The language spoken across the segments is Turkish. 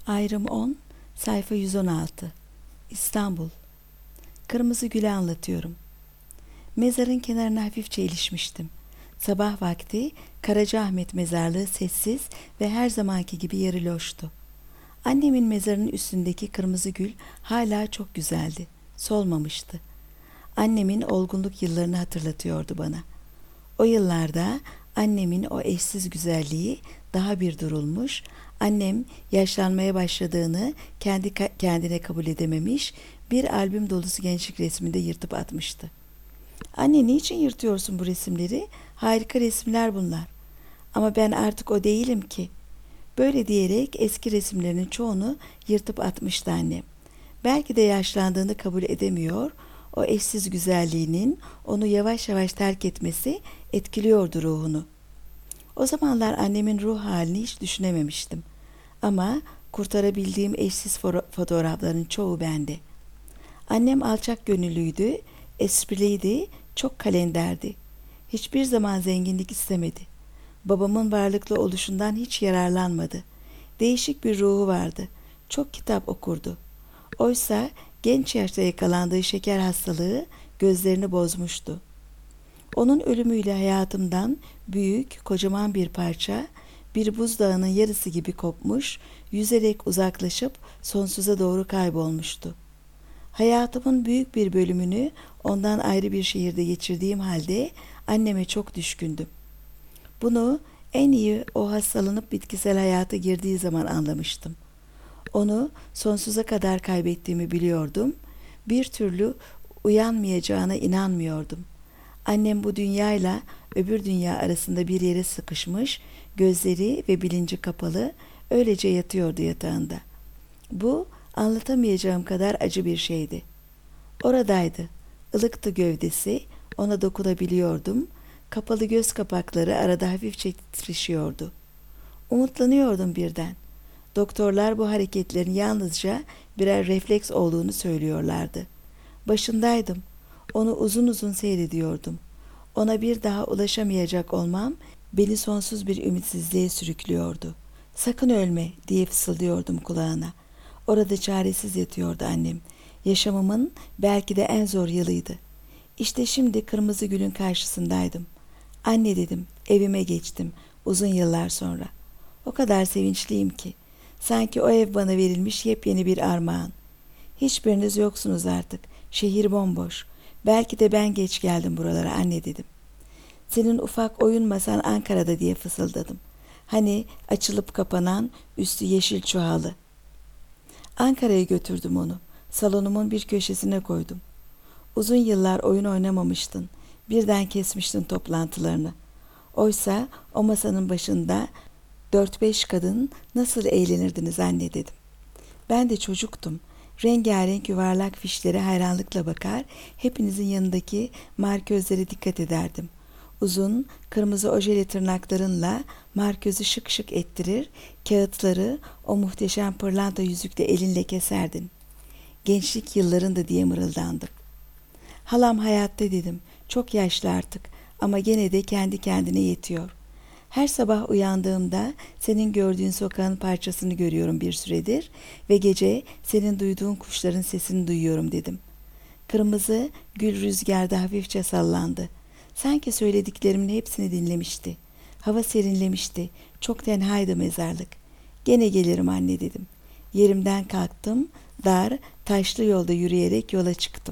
Ayrım 10, sayfa 116. İstanbul. Kırmızı Gül'ü anlatıyorum. Mezarın kenarına hafifçe ilişmiştim. Sabah vakti Karacaahmet mezarlığı sessiz ve her zamanki gibi yarı loştu. Annemin mezarının üstündeki kırmızı gül hala çok güzeldi. Solmamıştı. Annemin olgunluk yıllarını hatırlatıyordu bana. O yıllarda annemin o eşsiz güzelliği daha bir durulmuş, annem yaşlanmaya başladığını kendi kendine kabul edememiş, bir albüm dolusu gençlik resminde yırtıp atmıştı. "Anne, niçin yırtıyorsun bu resimleri? Harika resimler bunlar." "Ama ben artık o değilim ki." Böyle diyerek eski resimlerinin çoğunu yırtıp atmıştı annem. Belki de yaşlandığını kabul edemiyor, o eşsiz güzelliğinin onu yavaş yavaş terk etmesi etkiliyordu ruhunu. O zamanlar annemin ruh halini hiç düşünememiştim. Ama kurtarabildiğim eşsiz fotoğrafların çoğu bende. Annem alçak gönüllüydü, espriliydi, çok kalenderdi. Hiçbir zaman zenginlik istemedi. Babamın varlıklı oluşundan hiç yararlanmadı. Değişik bir ruhu vardı. Çok kitap okurdu. Oysa genç yaşta yakalandığı şeker hastalığı gözlerini bozmuştu. Onun ölümüyle hayatımdan büyük, kocaman bir parça, bir buzdağının yarısı gibi kopmuş, yüzerek uzaklaşıp sonsuza doğru kaybolmuştu. Hayatımın büyük bir bölümünü ondan ayrı bir şehirde geçirdiğim halde anneme çok düşkündüm. Bunu en iyi o hastalanıp bitkisel hayata girdiği zaman anlamıştım. Onu sonsuza kadar kaybettiğimi biliyordum. Bir türlü uyanmayacağına inanmıyordum. Annem bu dünyayla öbür dünya arasında bir yere sıkışmış, gözleri ve bilinci kapalı, öylece yatıyordu yatağında. Bu anlatamayacağım kadar acı bir şeydi. Oradaydı, ılıktı gövdesi, ona dokunabiliyordum. Kapalı göz kapakları arada hafifçe titreşiyordu. Umutlanıyordum birden. Doktorlar bu hareketlerin yalnızca birer refleks olduğunu söylüyorlardı. Başındaydım. Onu uzun uzun seyrediyordum. Ona bir daha ulaşamayacak olmam beni sonsuz bir ümitsizliğe sürüklüyordu. "Sakın ölme," diye fısıldıyordum kulağına. Orada çaresiz yatıyordu annem. Yaşamımın belki de en zor yılıydı. İşte şimdi kırmızı gülün karşısındaydım. "Anne," dedim, "evime geçtim uzun yıllar sonra. O kadar sevinçliyim ki. Sanki o ev bana verilmiş yepyeni bir armağan. Hiçbiriniz yoksunuz artık. Şehir bomboş. Belki de ben geç geldim buralara anne," dedim. "Senin ufak oyun masan Ankara'da," diye fısıldadım. "Hani açılıp kapanan, üstü yeşil çuhalı." Ankara'ya götürdüm onu. Salonumun bir köşesine koydum. "Uzun yıllar oyun oynamamıştın. Birden kesmiştin toplantılarını. Oysa o masanın başında 4-5 kadın nasıl eğlenirdiniz anne," dedim. Ben de çocuktum. Rengarenk yuvarlak fişlere hayranlıkla bakar, hepinizin yanındaki marközlere dikkat ederdim. Uzun, kırmızı ojeli tırnaklarınla marközü şık şık ettirir, kağıtları o muhteşem pırlanta yüzükle elinle keserdin. "Gençlik yıllarında," diye mırıldandım. "Halam hayatta," dedim. "Çok yaşlı artık ama gene de kendi kendine yetiyor. Her sabah uyandığımda senin gördüğün sokağın parçasını görüyorum bir süredir ve gece senin duyduğun kuşların sesini duyuyorum," dedim. Kırmızı gül rüzgarda hafifçe sallandı. Sanki söylediklerimin hepsini dinlemişti. Hava serinlemişti. Çok tenhaydı mezarlık. "Gene gelirim anne," dedim. Yerimden kalktım. Dar, taşlı yolda yürüyerek yola çıktım.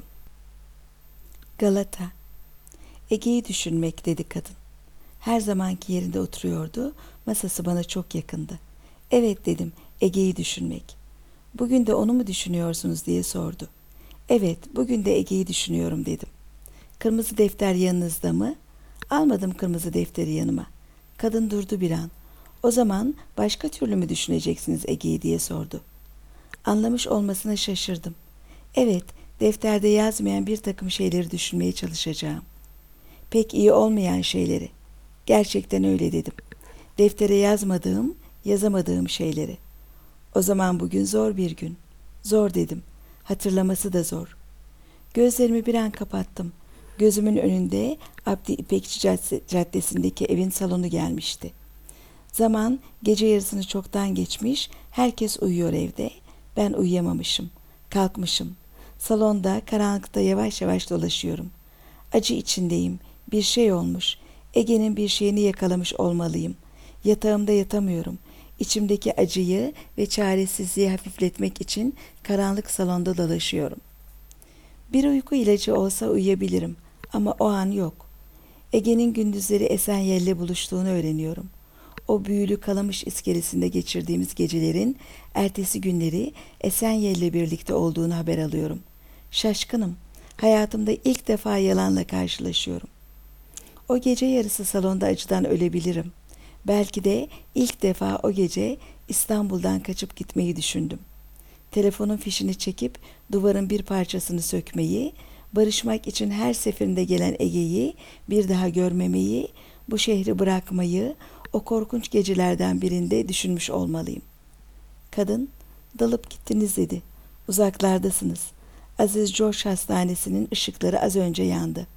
Galata. "Ege'yi düşünmek," dedi kadın. Her zamanki yerinde oturuyordu. Masası bana çok yakındı. "Evet," dedim, "Ege'yi düşünmek." "Bugün de onu mu düşünüyorsunuz?" diye sordu. "Evet, bugün de Ege'yi düşünüyorum," dedim. "Kırmızı defter yanınızda mı?" "Almadım kırmızı defteri yanıma." Kadın durdu bir an. "O zaman başka türlü mü düşüneceksiniz Ege'yi?" diye sordu. Anlamış olmasına şaşırdım. "Evet, defterde yazmayan bir takım şeyleri düşünmeye çalışacağım." "Pek iyi olmayan şeyleri." "Gerçekten öyle," dedim. "Deftere yazmadığım, yazamadığım şeyleri." "O zaman bugün zor bir gün." "Zor," dedim. "Hatırlaması da zor." Gözlerimi bir an kapattım. Gözümün önünde Abdi İpekçi Caddesi'ndeki evin salonu gelmişti. Zaman gece yarısını çoktan geçmiş, herkes uyuyor evde. Ben uyuyamamışım, kalkmışım. Salonda karanlıkta yavaş yavaş dolaşıyorum. Acı içindeyim, bir şey olmuş. Ege'nin bir şeyini yakalamış olmalıyım. Yatağımda yatamıyorum. İçimdeki acıyı ve çaresizliği hafifletmek için karanlık salonda dolaşıyorum. Bir uyku ilacı olsa uyuyabilirim ama o an yok. Ege'nin gündüzleri Esenyel'le buluştuğunu öğreniyorum. O büyülü Kalamış iskelesinde geçirdiğimiz gecelerin ertesi günleri Esenyel'le birlikte olduğunu haber alıyorum. Şaşkınım. Hayatımda ilk defa yalanla karşılaşıyorum. O gece yarısı salonda acıdan ölebilirim. Belki de ilk defa o gece İstanbul'dan kaçıp gitmeyi düşündüm. Telefonun fişini çekip duvarın bir parçasını sökmeyi, barışmak için her seferinde gelen Ege'yi bir daha görmemeyi, bu şehri bırakmayı, o korkunç gecelerden birinde düşünmüş olmalıyım. Kadın, dalıp gittiniz dedi. Uzaklardasınız. Aziz George Hastanesi'nin ışıkları az önce yandı.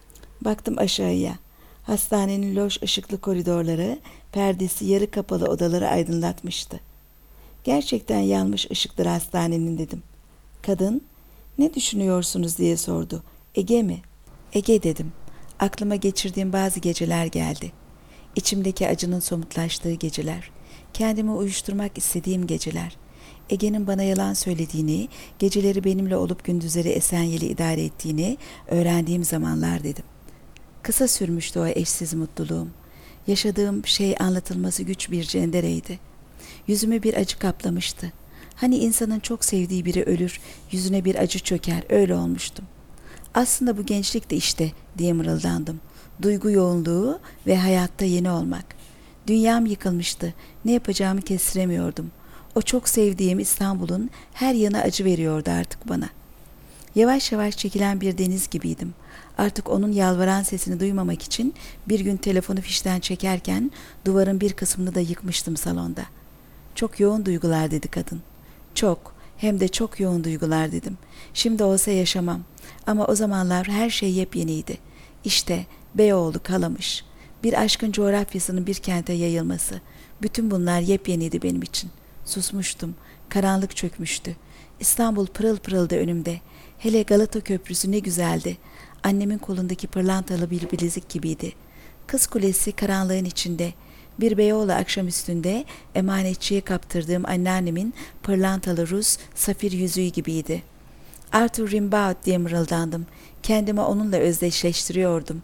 Baktım aşağıya. Hastanenin loş ışıklı koridorları, perdesi yarı kapalı odaları aydınlatmıştı. Gerçekten yanmış ışıkları hastanenin dedim. Kadın, ne düşünüyorsunuz diye sordu. Ege mi? Ege dedim. Aklıma geçirdiğim bazı geceler geldi. İçimdeki acının somutlaştığı geceler. Kendimi uyuşturmak istediğim geceler. Ege'nin bana yalan söylediğini, geceleri benimle olup gündüzleri Esenyel'i idare ettiğini öğrendiğim zamanlar dedim. Kısa sürmüştü o eşsiz mutluluğum. Yaşadığım şey anlatılması güç bir cendereydi. Yüzümü bir acı kaplamıştı. Hani insanın çok sevdiği biri ölür, yüzüne bir acı çöker, öyle olmuştum. Aslında bu gençlik de işte diye mırıldandım. Duygu yoğunluğu ve hayatta yeni olmak. Dünyam yıkılmıştı, ne yapacağımı kestiremiyordum. O çok sevdiğim İstanbul'un her yanı acı veriyordu artık bana. Yavaş yavaş çekilen bir deniz gibiydim. Artık onun yalvaran sesini duymamak için bir gün telefonu fişten çekerken duvarın bir kısmını da yıkmıştım salonda. Çok yoğun duygular dedi kadın. Çok, hem de çok yoğun duygular dedim. Şimdi olsa yaşamam. Ama o zamanlar her şey yepyeniydi. İşte Beyoğlu, Kalamış. Bir aşkın coğrafyasının bir kente yayılması. Bütün bunlar yepyeniydi benim için. Susmuştum. Karanlık çökmüştü. İstanbul pırıl pırıldı önümde. Hele Galata Köprüsü ne güzeldi. Annemin kolundaki pırlantalı bir bilezik gibiydi. Kız Kulesi karanlığın içinde. Bir Beyoğlu akşamüstünde emanetçiye kaptırdığım anneannemin pırlantalı Rus safir yüzüğü gibiydi. Arthur Rimbaud diye mırıldandım. Kendimi onunla özdeşleştiriyordum.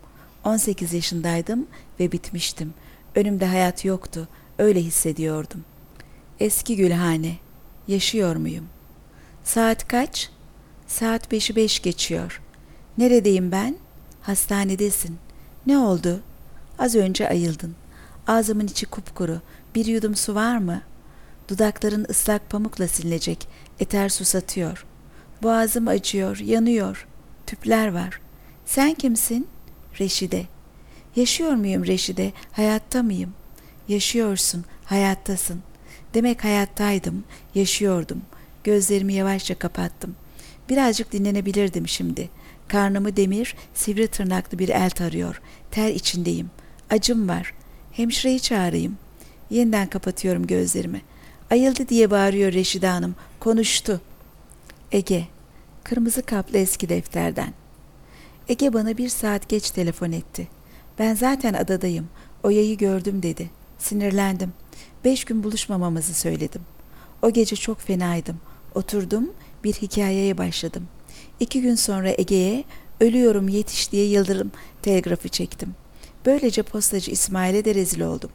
18 yaşındaydım ve bitmiştim. Önümde hayat yoktu. Öyle hissediyordum. Eski Gülhane. Yaşıyor muyum? Saat kaç? Saat 5'i 5 geçiyor. Neredeyim ben? Hastanedesin. Ne oldu? Az önce ayıldın. Ağzımın içi kupkuru. Bir yudum su var mı? Dudakların ıslak pamukla silinecek. Eter susatıyor. Boğazım acıyor, yanıyor. Tüpler var. Sen kimsin? Reşide. Yaşıyor muyum Reşide? Hayatta mıyım? Yaşıyorsun, hayattasın. Demek hayattaydım, yaşıyordum. Gözlerimi yavaşça kapattım. Birazcık dinlenebilirdim şimdi. Karnımı demir, sivri tırnaklı bir el tarıyor. Ter içindeyim. Acım var. Hemşireyi çağırayım. Yeniden kapatıyorum gözlerimi. Ayıldı diye bağırıyor Reşide Hanım. Konuştu. Ege. Kırmızı kaplı eski defterden. Ege bana 1 saat geç telefon etti. Ben zaten adadayım. Oya'yı gördüm dedi. Sinirlendim. 5 gün buluşmamamızı söyledim. O gece çok fenaydım. Oturdum, bir hikayeye başladım. 2 gün sonra Ege'ye ölüyorum yetiş diye yıldırım telgrafı çektim. Böylece postacı İsmail'e de rezil oldum.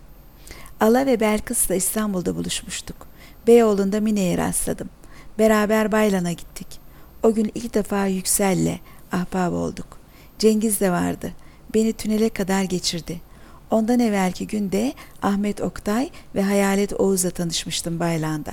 Ala ve Belkıs'la İstanbul'da buluşmuştuk. Beyoğlu'nda Mine'ye rastladım. Beraber Baylan'a gittik. O gün ilk defa Yüksel'le ahbap olduk. Cengiz de vardı. Beni tünele kadar geçirdi. Ondan evvelki günde Ahmet Oktay ve Hayalet Oğuz'la tanışmıştım Baylan'da.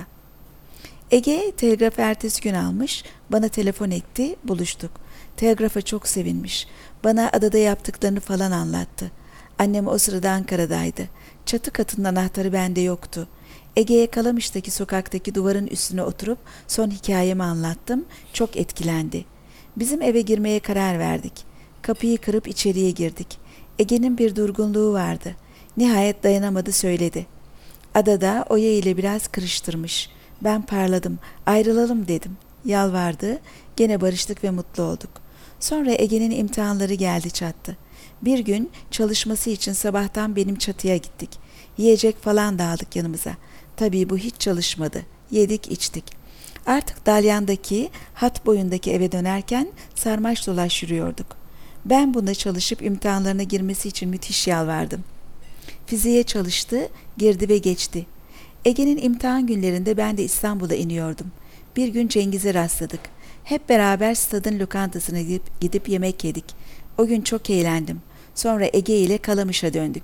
Ege telgrafı ertesi gün almış, bana telefon etti, buluştuk. Telgrafa çok sevinmiş. Bana adada yaptıklarını falan anlattı. Annem o sırada Ankara'daydı. Çatı katının anahtarı bende yoktu. Ege'ye Kalamış'taki sokaktaki duvarın üstüne oturup son hikayemi anlattım. Çok etkilendi. Bizim eve girmeye karar verdik. Kapıyı kırıp içeriye girdik. Ege'nin bir durgunluğu vardı. Nihayet dayanamadı söyledi. Adada Oya ile biraz kırıştırmış. Ben parladım. Ayrılalım dedim. Yalvardı. Gene barıştık ve mutlu olduk. Sonra Ege'nin imtihanları geldi çattı. Bir gün çalışması için sabahtan benim çatıya gittik. Yiyecek falan da aldık yanımıza. Tabii bu hiç çalışmadı. Yedik içtik. Artık Dalyan'daki hat boyundaki eve dönerken sarmaş dolaş yürüyorduk. Ben buna çalışıp imtihanlarına girmesi için müthiş yalvardım. Fiziğe çalıştı, girdi ve geçti. Ege'nin imtihan günlerinde ben de İstanbul'a iniyordum. Bir gün Cengiz'e rastladık. Hep beraber stadın lokantasına gidip yemek yedik. O gün çok eğlendim. Sonra Ege ile Kalamış'a döndük.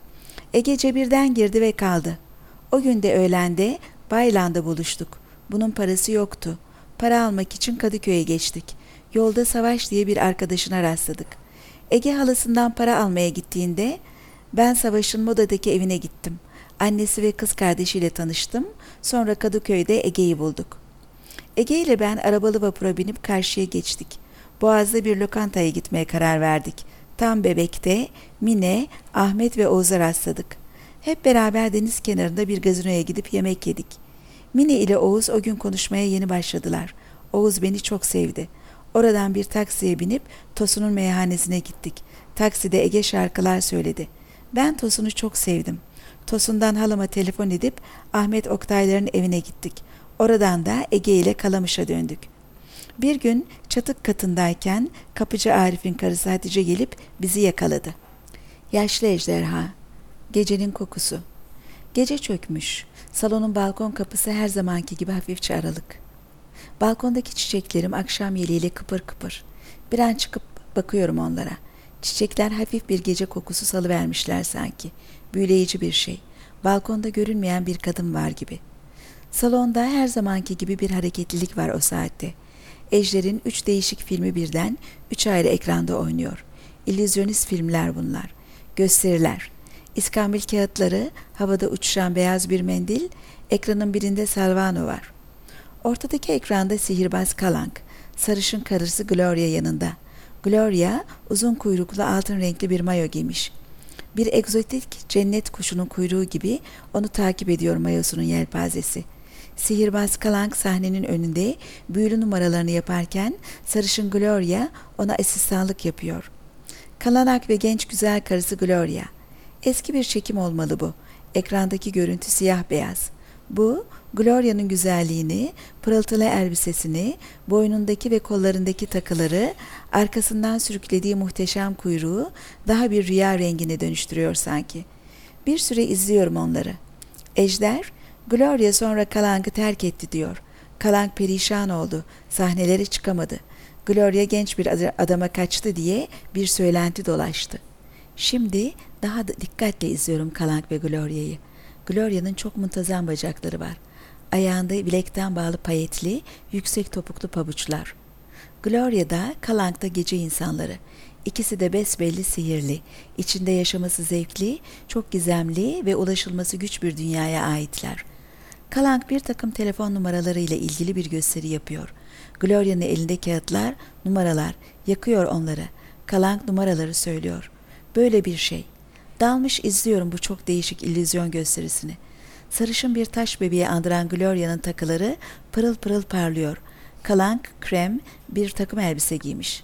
Ege Cebir'den girdi ve kaldı. O gün de öğlende Baylan'da buluştuk. Bunun parası yoktu. Para almak için Kadıköy'e geçtik. Yolda Savaş diye bir arkadaşına rastladık. Ege halasından para almaya gittiğinde ben Savaş'ın Moda'daki evine gittim. Annesi ve kız kardeşiyle tanıştım. Sonra Kadıköy'de Ege'yi bulduk. Ege ile ben arabalı vapura binip karşıya geçtik. Boğaz'da bir lokantaya gitmeye karar verdik. Tam Bebek'te Mine, Ahmet ve Oğuz'a rastladık. Hep beraber deniz kenarında bir gazinoya gidip yemek yedik. Mine ile Oğuz o gün konuşmaya yeni başladılar. Oğuz beni çok sevdi. Oradan bir taksiye binip Tosun'un meyhanesine gittik. Takside Ege şarkılar söyledi. Ben Tosun'u çok sevdim. Tosun'dan halama telefon edip Ahmet Oktaylar'ın evine gittik. Oradan da Ege ile Kalamış'a döndük. Bir gün çatık katındayken kapıcı Arif'in karısı Hatice gelip bizi yakaladı. Yaşlı ejderha, gecenin kokusu. Gece çökmüş. Salonun balkon kapısı her zamanki gibi hafifçe aralık. Balkondaki çiçeklerim akşam yeliyle kıpır kıpır. Bir an çıkıp bakıyorum onlara. Çiçekler hafif bir gece kokusu salıvermişler sanki. Büyüleyici bir şey. Balkonda görünmeyen bir kadın var gibi. Salonda her zamanki gibi bir hareketlilik var o saatte. Ejder'in 3 değişik filmi birden 3 ayrı ekranda oynuyor. İllüzyonist filmler bunlar. Gösteriler. İskambil kağıtları, havada uçuşan beyaz bir mendil, ekranın birinde Salvano var. Ortadaki ekranda sihirbaz Kalank, sarışın karısı Gloria yanında. Gloria uzun kuyruklu altın renkli bir mayo giymiş. Bir egzotik cennet kuşunun kuyruğu gibi onu takip ediyor mayosunun yelpazesi. Sihirbaz Kalank sahnenin önünde büyülü numaralarını yaparken sarışın Gloria ona asistanlık yapıyor. Kalank ve genç güzel karısı Gloria. Eski bir çekim olmalı bu. Ekrandaki görüntü siyah beyaz. Bu, Gloria'nın güzelliğini, pırıltılı elbisesini, boynundaki ve kollarındaki takıları, arkasından sürüklediği muhteşem kuyruğu daha bir rüya rengine dönüştürüyor sanki. Bir süre izliyorum onları. Ejder, Gloria sonra Kalank'ı terk etti diyor. Kalank perişan oldu, sahnelere çıkamadı. Gloria genç bir adama kaçtı diye bir söylenti dolaştı. Şimdi daha da dikkatle izliyorum Kalank ve Gloria'yı. Gloria'nın çok muntazam bacakları var. Ayağında bilekten bağlı payetli, yüksek topuklu pabuçlar. Gloria'da, Kalank'ta gece insanları. İkisi de besbelli sihirli, içinde yaşaması zevkli, çok gizemli ve ulaşılması güç bir dünyaya aitler. Kalank bir takım telefon numaralarıyla ilgili bir gösteri yapıyor. Gloria'nın elinde kağıtlar, numaralar, yakıyor onları. Kalank numaraları söylüyor. Böyle bir şey. Dalmış izliyorum bu çok değişik illüzyon gösterisini. Sarışın bir taş bebeği andıran Gloria'nın takıları pırıl pırıl parlıyor. Kalank, krem, bir takım elbise giymiş.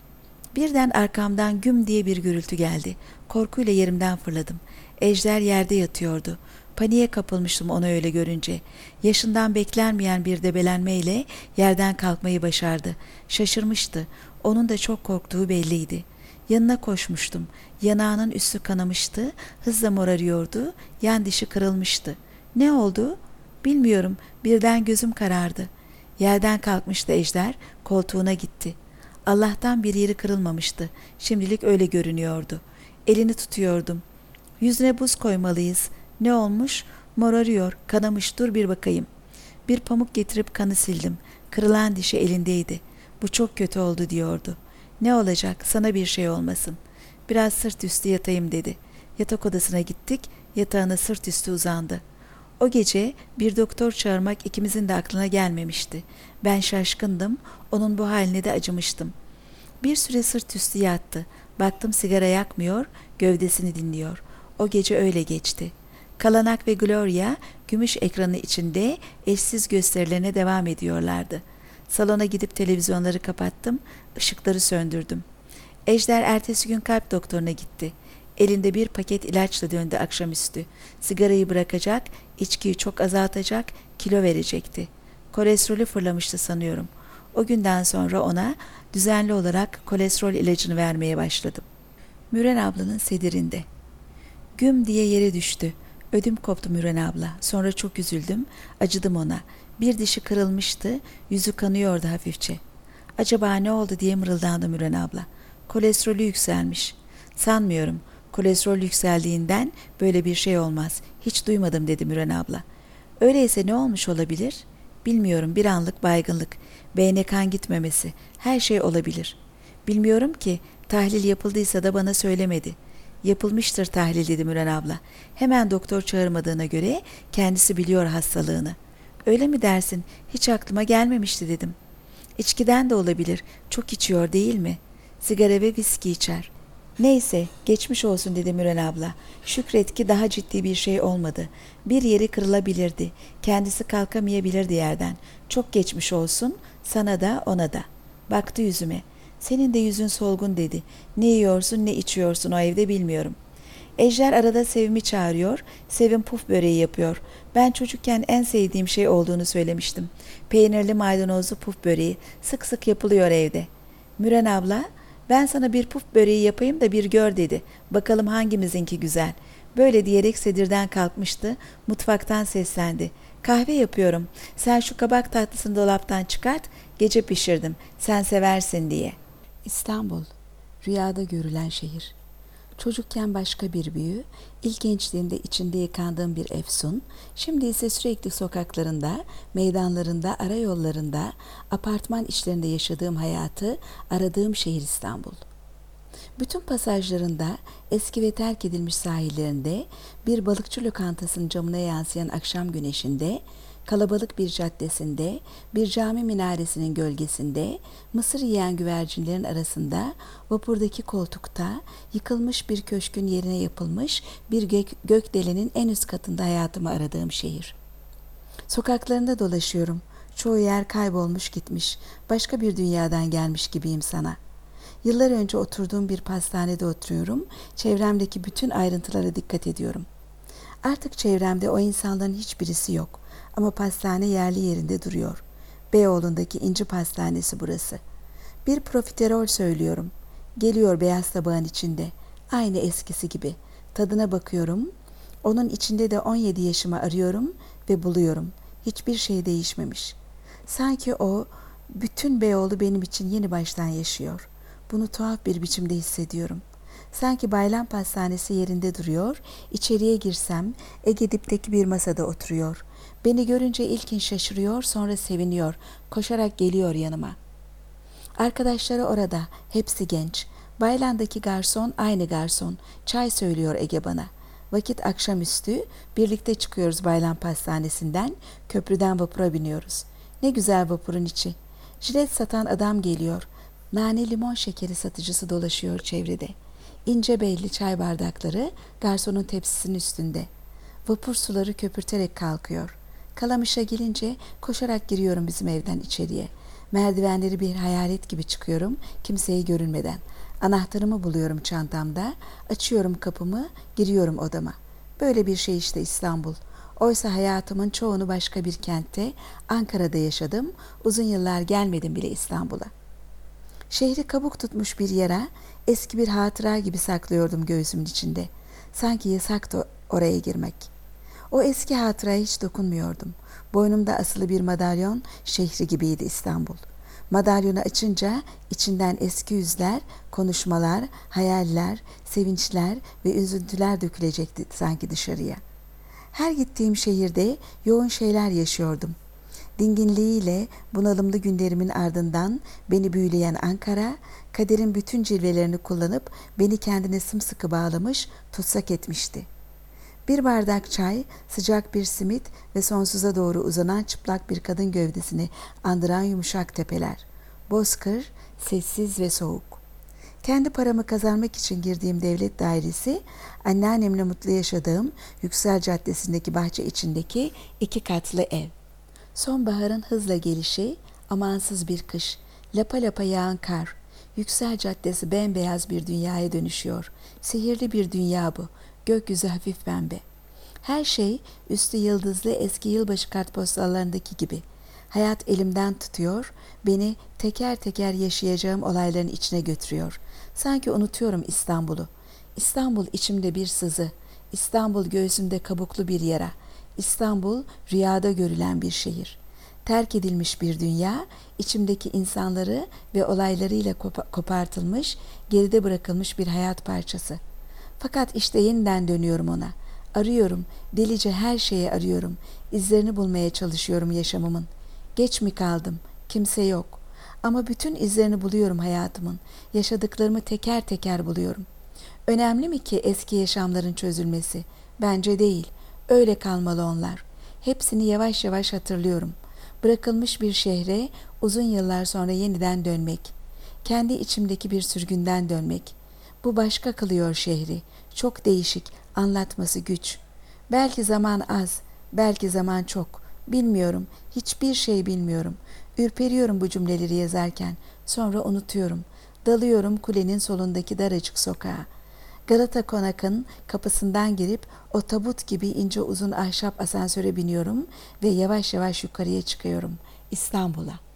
Birden arkamdan güm diye bir gürültü geldi. Korkuyla yerimden fırladım. Ejder yerde yatıyordu. Paniğe kapılmıştım onu öyle görünce. Yaşından beklenmeyen bir debelenmeyle yerden kalkmayı başardı. Şaşırmıştı. Onun da çok korktuğu belliydi. Yanına koşmuştum. Yanağının üstü kanamıştı. Hızla morarıyordu. Yan dişi kırılmıştı. Ne oldu? Bilmiyorum. Birden gözüm karardı. Yerden kalkmıştı Ejder. Koltuğuna gitti. Allah'tan bir yeri kırılmamıştı. Şimdilik öyle görünüyordu. Elini tutuyordum. Yüzüne buz koymalıyız. Ne olmuş? Morarıyor. Kanamış. Dur bir bakayım. Bir pamuk getirip kanı sildim. Kırılan dişi elindeydi. Bu çok kötü oldu diyordu. Ne olacak? Sana bir şey olmasın. Biraz sırt üstü yatayım dedi. Yatak odasına gittik. Yatağına sırt üstü uzandı. O gece bir doktor çağırmak ikimizin de aklına gelmemişti. Ben şaşkındım. Onun bu haline de acımıştım. Bir süre sırt üstü yattı. Baktım sigara yakmıyor, gövdesini dinliyor. O gece öyle geçti. Kalanak ve Gloria gümüş ekranı içinde eşsiz gösterilerine devam ediyorlardı. Salona gidip televizyonları kapattım, ışıkları söndürdüm. Ejder ertesi gün kalp doktoruna gitti. Elinde bir paket ilaçla döndü akşamüstü. Sigarayı bırakacak, içkiyi çok azaltacak, kilo verecekti. Kolesterolü fırlamıştı sanıyorum. O günden sonra ona düzenli olarak kolesterol ilacını vermeye başladım. Müren ablanın sedirinde. Güm diye yere düştü. Ödüm koptu Müren abla. Sonra çok üzüldüm, acıdım ona. Bir dişi kırılmıştı, yüzü kanıyordu hafifçe. Acaba ne oldu diye mırıldandı Müren abla. Kolesterolü yükselmiş. Sanmıyorum. Kolesterol yükseldiğinden böyle bir şey olmaz. Hiç duymadım dedi Müren abla. Öyleyse ne olmuş olabilir? Bilmiyorum, bir anlık baygınlık, beyne kan gitmemesi, her şey olabilir. Bilmiyorum ki, tahlil yapıldıysa da bana söylemedi. Yapılmıştır tahlil dedi Müren abla. Hemen doktor çağırmadığına göre kendisi biliyor hastalığını. Öyle mi dersin? Hiç aklıma gelmemişti dedim. İçkiden de olabilir. Çok içiyor değil mi? Sigara ve viski içer. Neyse, geçmiş olsun dedi Müren abla. Şükret ki daha ciddi bir şey olmadı. Bir yeri kırılabilirdi. Kendisi kalkamayabilirdi yerden. Çok geçmiş olsun, sana da ona da. Baktı yüzüme. Senin de yüzün solgun dedi. Ne yiyorsun ne içiyorsun o evde bilmiyorum. Ejder arada Sevim'i çağırıyor. Sevim puf böreği yapıyor. Ben çocukken en sevdiğim şey olduğunu söylemiştim. Peynirli maydanozlu puf böreği. Sık sık yapılıyor evde. Müren abla, ben sana bir puf böreği yapayım da bir gör dedi. Bakalım hangimizinki güzel. Böyle diyerek sedirden kalkmıştı. Mutfaktan seslendi. Kahve yapıyorum. Sen şu kabak tatlısını dolaptan çıkart. Gece pişirdim. Sen seversin diye. İstanbul, rüyada görülen şehir. Çocukken başka bir büyü, ilk gençliğimde içinde yıkandığım bir efsun, şimdi ise sürekli sokaklarında, meydanlarında, arayollarında, apartman içlerinde yaşadığım hayatı aradığım şehir İstanbul. Bütün pasajlarında, eski ve terk edilmiş sahillerinde, bir balıkçı lokantasının camına yansıyan akşam güneşinde, kalabalık bir caddesinde, bir cami minaresinin gölgesinde, mısır yiyen güvercinlerin arasında, vapurdaki koltukta, yıkılmış bir köşkün yerine yapılmış bir gökdelenin en üst katında hayatımı aradığım şehir. Sokaklarında dolaşıyorum. Çoğu yer kaybolmuş gitmiş. Başka bir dünyadan gelmiş gibiyim sana. Yıllar önce oturduğum bir pastanede oturuyorum. Çevremdeki bütün ayrıntılara dikkat ediyorum. Artık çevremde o insanların hiçbirisi yok. Ama pastane yerli yerinde duruyor. Beyoğlu'ndaki İnci Pastanesi burası. Bir profiterol söylüyorum. Geliyor beyaz tabağın içinde. Aynı eskisi gibi. Tadına bakıyorum. Onun içinde de 17 yaşımı arıyorum ve buluyorum. Hiçbir şey değişmemiş. Sanki o, bütün Beyoğlu benim için yeni baştan yaşıyor. Bunu tuhaf bir biçimde hissediyorum. Sanki Baylam Pastanesi yerinde duruyor, içeriye girsem Ege dipteki bir masada oturuyor. Beni görünce ilkin şaşırıyor, sonra seviniyor, koşarak geliyor yanıma. Arkadaşları orada, hepsi genç. Baylam'daki garson aynı garson, çay söylüyor Ege bana. Vakit akşamüstü, birlikte çıkıyoruz Baylam Pastanesi'nden, köprüden vapura biniyoruz. Ne güzel vapurun içi. Jilet satan adam geliyor. Nane limon şekeri satıcısı dolaşıyor çevrede. İnce belli çay bardakları garsonun tepsisinin üstünde. Vapur suları köpürterek kalkıyor. Kalamış'a gelince koşarak giriyorum bizim evden içeriye. Merdivenleri bir hayalet gibi çıkıyorum kimseye görünmeden. Anahtarımı buluyorum çantamda, açıyorum kapımı, giriyorum odama. Böyle bir şey işte İstanbul. Oysa hayatımın çoğunu başka bir kentte, Ankara'da yaşadım. Uzun yıllar gelmedim bile İstanbul'a. Şehri kabuk tutmuş bir yara, eski bir hatıra gibi saklıyordum göğsümün içinde. Sanki yasaktı oraya girmek. O eski hatıraya hiç dokunmuyordum. Boynumda asılı bir madalyon şehri gibiydi İstanbul. Madalyonu açınca içinden eski yüzler, konuşmalar, hayaller, sevinçler ve üzüntüler dökülecekti sanki dışarıya. Her gittiğim şehirde yoğun şeyler yaşıyordum. Dinginliğiyle bunalımlı günlerimin ardından beni büyüleyen Ankara, kaderin bütün cilvelerini kullanıp beni kendine sımsıkı bağlamış, tutsak etmişti. Bir bardak çay, sıcak bir simit ve sonsuza doğru uzanan çıplak bir kadın gövdesini andıran yumuşak tepeler. Bozkır, sessiz ve soğuk. Kendi paramı kazanmak için girdiğim devlet dairesi, anneannemle mutlu yaşadığım Yüksel Caddesi'ndeki bahçe içindeki 2 katlı ev. Sonbaharın hızla gelişi, amansız bir kış, lapa lapa yağan kar. Yüksel Caddesi bembeyaz bir dünyaya dönüşüyor. Sihirli bir dünya bu. Gökyüzü hafif pembe. Her şey üstü yıldızlı eski yılbaşı kartpostallarındaki gibi. Hayat elimden tutuyor, beni teker teker yaşayacağım olayların içine götürüyor. Sanki unutuyorum İstanbul'u. İstanbul içimde bir sızı. İstanbul göğsümde kabuklu bir yara. İstanbul rüyada görülen bir şehir. Terk edilmiş bir dünya, içimdeki insanları ve olaylarıyla kopartılmış, geride bırakılmış bir hayat parçası. Fakat işte yeniden dönüyorum ona. Arıyorum, delice her şeyi arıyorum. İzlerini bulmaya çalışıyorum yaşamımın. Geç mi kaldım? Kimse yok. Ama bütün izlerini buluyorum hayatımın. Yaşadıklarımı teker teker buluyorum. Önemli mi ki eski yaşamların çözülmesi? Bence değil. Öyle kalmalı onlar. Hepsini yavaş yavaş hatırlıyorum. Bırakılmış bir şehre uzun yıllar sonra yeniden dönmek. Kendi içimdeki bir sürgünden dönmek. Bu başka kılıyor şehri. Çok değişik, anlatması güç. Belki zaman az, belki zaman çok. Bilmiyorum, hiçbir şey bilmiyorum. Ürperiyorum bu cümleleri yazarken. Sonra unutuyorum. Dalıyorum kulenin solundaki daracık sokağa. Galata Konak'ın kapısından girip o tabut gibi ince uzun ahşap asansöre biniyorum ve yavaş yavaş yukarıya çıkıyorum. İstanbul'a.